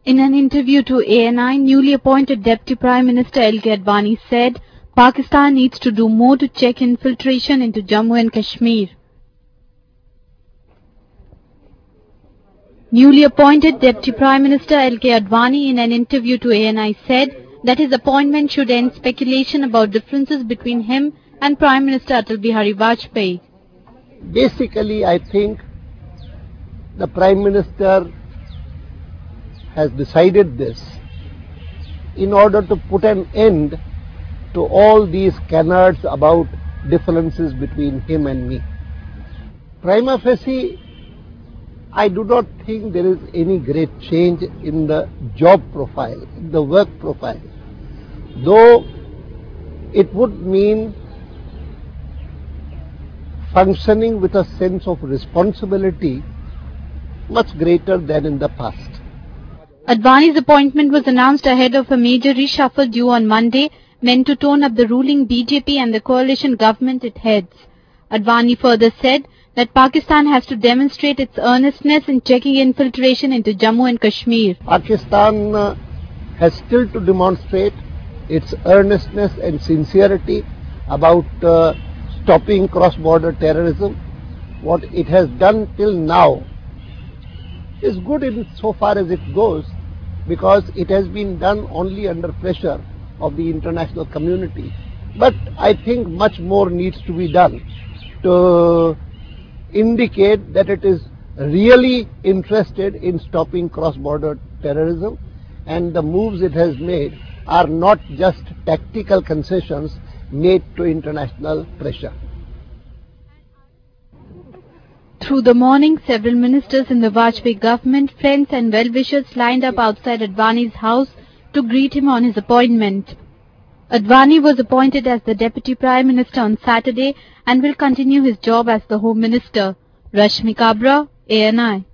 In an interview to ANI, newly appointed Deputy Prime Minister L.K. Advani said Pakistan needs to do more to check infiltration into Jammu and Kashmir. Newly appointed Deputy Prime Minister L.K. Advani in an interview to ANI said that his appointment should end speculation about differences between him and Prime Minister Atal Bihari Vajpayee. Basically, I think the Prime Minister has decided this in order to put an end to all these canards about differences between him and me. Prima facie, I do not think there is any great change in the job profile, in the work profile, though it would mean functioning with a sense of responsibility much greater than in the past. Advani's appointment was announced ahead of a major reshuffle due on Monday, meant to tone up the ruling BJP and the coalition government it heads. Advani further said that Pakistan has to demonstrate its earnestness in checking infiltration into Jammu and Kashmir. Pakistan has still to demonstrate its earnestness and sincerity about stopping cross-border terrorism. What it has done till now is good in so far as it goes, because it has been done only under pressure of the international community. But I think much more needs to be done to indicate that it is really interested in stopping cross-border terrorism, and the moves it has made are not just tactical concessions made to international pressure. Through the morning, several ministers in the Vajpayee government, friends and well-wishers lined up outside Advani's house to greet him on his appointment. Advani was appointed as the Deputy Prime Minister on Saturday and will continue his job as the Home Minister. Rashmi Kabra, ANI.